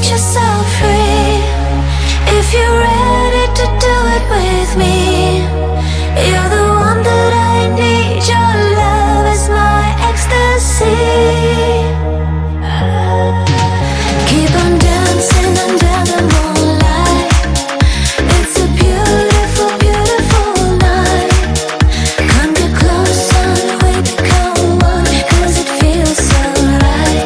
yourself free. If you're ready to do it with me, you're the one that I need. Your love is my ecstasy. Keep on dancing under the moonlight. It's a beautiful, beautiful night. Come get closer and we become one, 'cause it feels so right.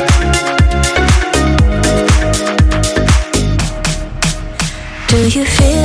Do you feel